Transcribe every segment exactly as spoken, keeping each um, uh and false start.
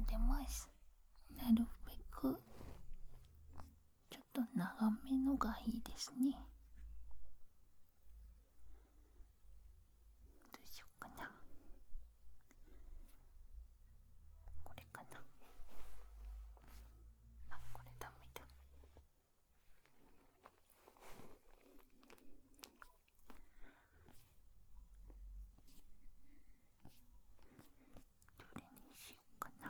でます。なるべくちょっと長めのがいいですね。どうしようかな。これかな。あ、これダメだ。どれにしようかな。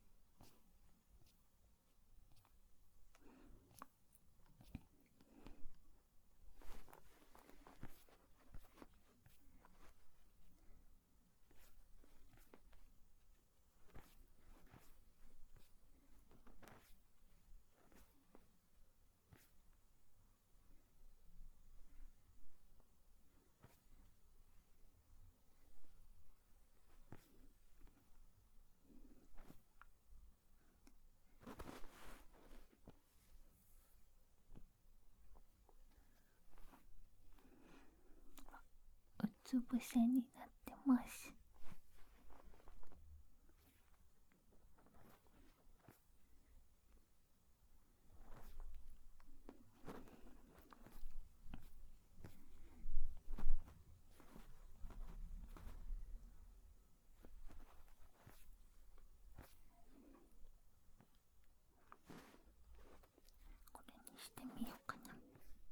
うつ伏せになってます。これにしてみようかな。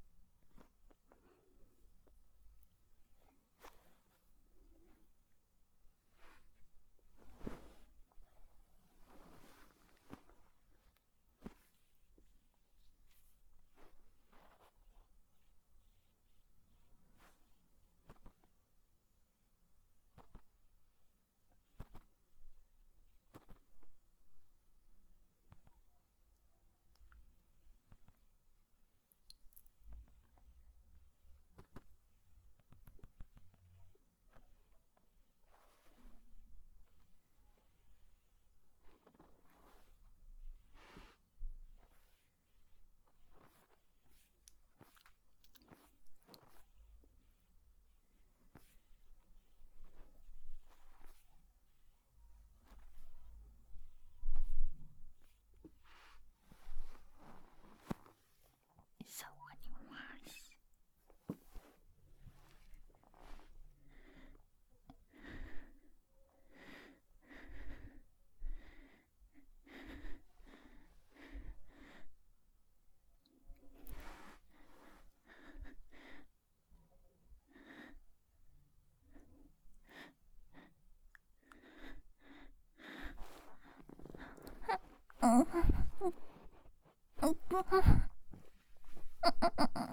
触ります。うんうんうん